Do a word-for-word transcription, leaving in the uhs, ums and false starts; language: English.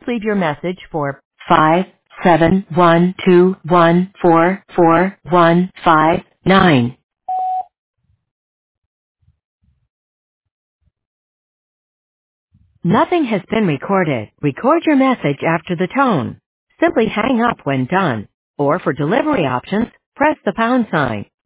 leave your message for five seven one two one four four one five nine. Nothing has been recorded. Record your message after the tone. Simply hang up when done. Or for delivery options, press the pound sign.